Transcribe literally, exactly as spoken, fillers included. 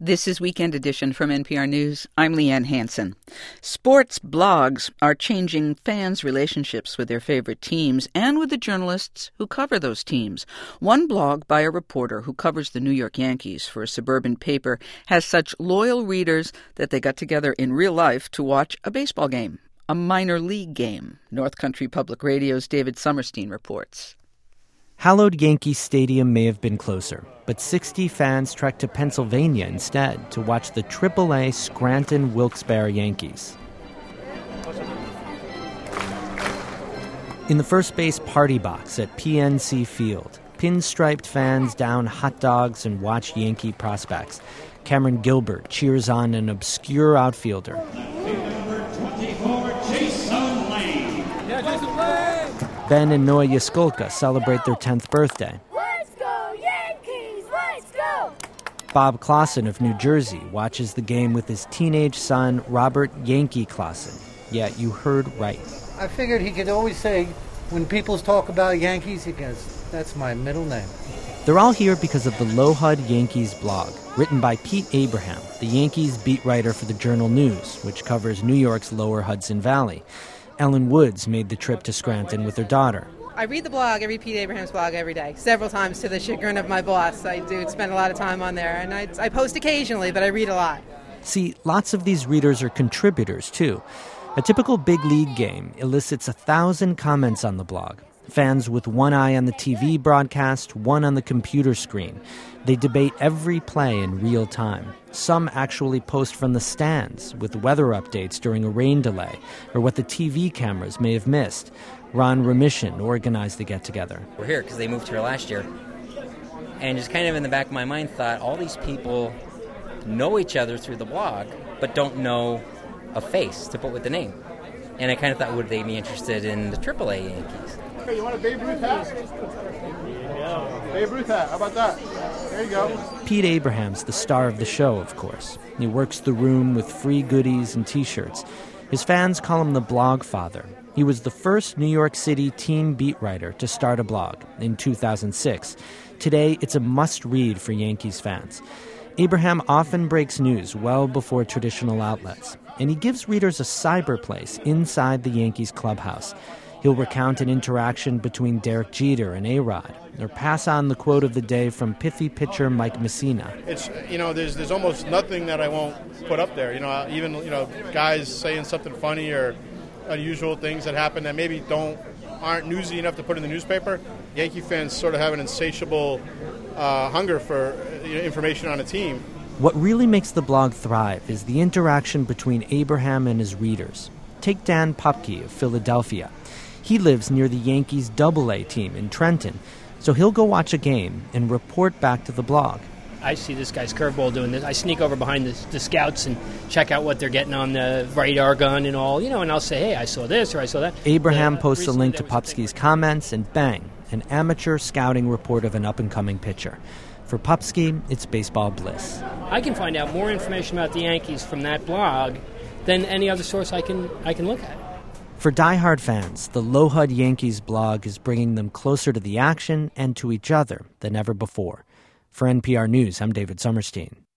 This is Weekend Edition from N P R News. I'm Leanne Hansen. Sports blogs are changing fans' relationships with their favorite teams and with the journalists who cover those teams. One blog by a reporter who covers the New York Yankees for a suburban paper has such loyal readers that they got together in real life to watch a baseball game, a minor league game. North Country Public Radio's David Summerstein reports. Hallowed Yankee Stadium may have been closer, but sixty fans trekked to Pennsylvania instead to watch the triple A Scranton Wilkes-Barre Yankees. In the first base party box at P N C Field, pinstriped fans down hot dogs and watch Yankee prospects. Cameron Gilbert cheers on an obscure outfielder. Ben and Noah Yaskolka celebrate their tenth birthday. Let's go, Yankees! Let's go! Bob Clausen of New Jersey watches the game with his teenage son, Robert Yankee Clausen. Yeah, you heard right. I figured he could always say, when people talk about Yankees, he goes, that's my middle name. They're all here because of the Low H U D Yankees blog, written by Pete Abraham, the Yankees beat writer for the Journal News, which covers New York's lower Hudson Valley. Ellen Woods made the trip to Scranton with her daughter. I read the blog, I read Pete Abraham's blog every day, several times to the chagrin of my boss. I do spend a lot of time on there, and I, I post occasionally, but I read a lot. See, lots of these readers are contributors, too. A typical big league game elicits a thousand comments on the blog. Fans with one eye on the T V broadcast, one on the computer screen. They debate every play in real time. Some actually post from the stands with weather updates during a rain delay or what the T V cameras may have missed. Ron Remission organized the get-together. We're here because they moved here last year. And just kind of in the back of my mind thought, all these people know each other through the blog, but don't know a face to put with the name. And I kind of thought, would they be interested in the triple A Yankees? Hey, you want a Babe Ruth hat? Babe Ruth hat, how about that? There you go. Pete Abraham's the star of the show, of course. He works the room with free goodies and T-shirts. His fans call him the blog father. He was the first New York City teen beat writer to start a blog in two thousand six. Today, it's a must-read for Yankees fans. Abraham often breaks news well before traditional outlets, and he gives readers a cyber place inside the Yankees clubhouse. He'll recount an interaction between Derek Jeter and A-Rod, or pass on the quote of the day from pithy pitcher Mike Messina. It's, you know, there's there's almost nothing that I won't put up there. You know, even, you know, guys saying something funny or unusual things that happen that maybe don't aren't newsy enough to put in the newspaper. Yankee fans sort of have an insatiable uh, hunger for you know, information on a team. What really makes the blog thrive is the interaction between Abraham and his readers. Take Dan Pupke of Philadelphia. He lives near the Yankees' double A team in Trenton, so he'll go watch a game and report back to the blog. I see this guy's curveball doing this. I sneak over behind the, the scouts and check out what they're getting on the radar gun and all, you know, and I'll say, hey, I saw this or I saw that. Abraham uh, posts a link to there was Pupsky's comments, and bang, an amateur scouting report of an up-and-coming pitcher. For Pupsky, it's baseball bliss. I can find out more information about the Yankees from that blog than any other source I can I can look at. For diehard fans, the Low H U D Yankees blog is bringing them closer to the action and to each other than ever before. For N P R News, I'm David Summerstein.